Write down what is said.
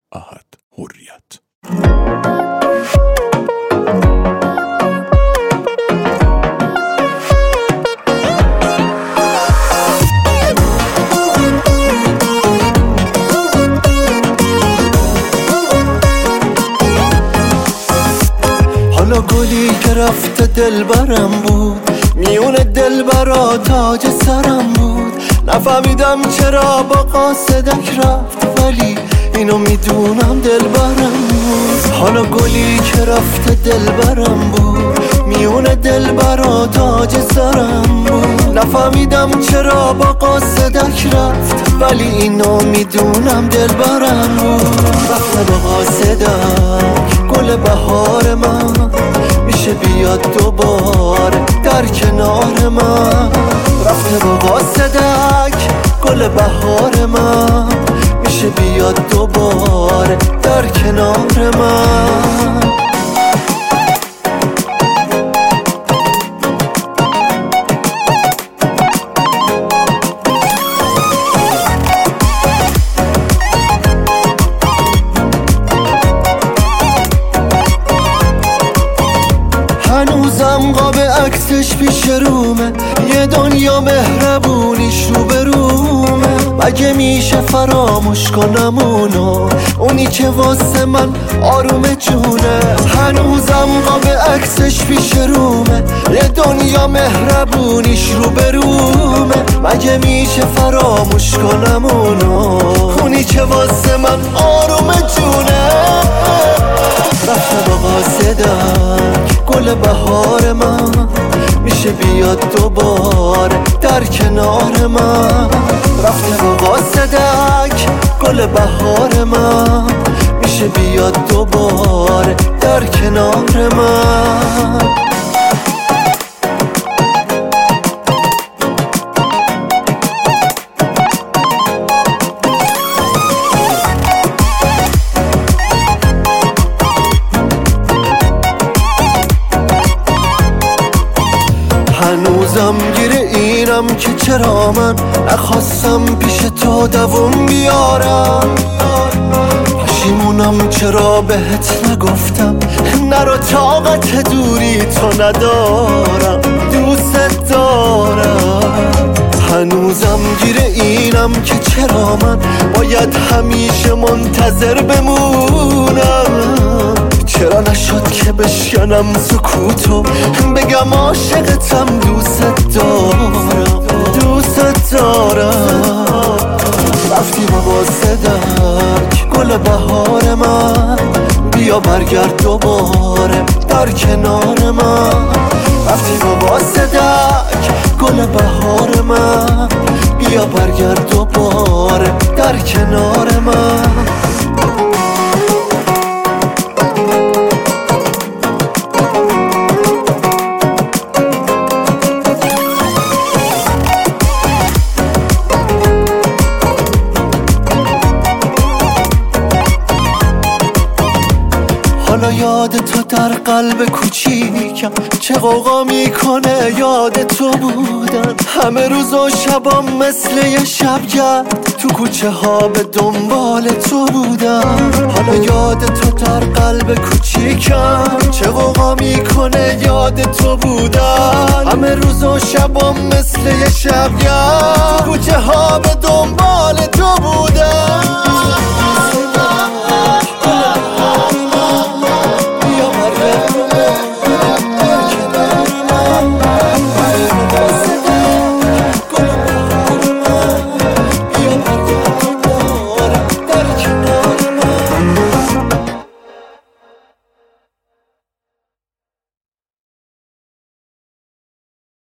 احد حریت. حالا گلی که رفته دلبرم بود، میون دلبرا تاج سرم بود. نفهمیدم چرا با قاصدک رفت، ولی اینو میدونم دلبرم بود. حالا گلی که رفته دلبرم بود، میون دلبرا تاج سرم بود. نفهمیدم چرا با قاصدک رفت، ولی اینو میدونم دلبرم بود. رفته با قاصدک گل بهار من، میشه بیاد دوباره در کنار من. رفته با قاصدک گل بهار من، میشه بیاد دوباره در کنار من. هنوزم قاب عکسش پیش رومه، یه دنیا مهربونیش رو به رومه. مگه میشه فراموش کنم اونی که واسه من آروم جونه. هنوزم قاب عکسش پیش رومه، یه دنیا مهربونیش رو به رومه. مگه میشه فراموش کنم اونی که واسه من آروم جونه. رفته با قاصدک گل بهار من، میشه بیاد دوباره در کنار من. رفته با قاصدک گل بهار من، میشه بیاد دوباره در کنار من. هنوزم گیره اینم که چرا من نخواستم پیش تو دووم بیارم. پشیمونم چرا بهت نگفتم نرو، طاقت دوری تو ندارم، دوست دارم. هنوزم گیره اینم که چرا من باید همیشه منتظر بمونم. چرا نشد که بشکنم سکوتو بگم عاشقتم، دوست دارم، دوست دارم. رفتی با قاصدک گل بهار من، بیا برگرد دوباره در کنار من. رفتی با قاصدک گل بهار من، بیا برگرد دوباره در کنار من. حالا یاد تو در قلب کوچیکم چه غوغا میکنه، یاد تو بودن همه روز و شبام مثل یه شبگرد، تو کوچه ها به دنبال تو بودم. حالا یاد تو در قلب کوچیکم چه غوغا میکنه، یاد تو بودن همه روز و شبام مثل یه شبگرد، تو کوچه ها به دنبال تو بودم.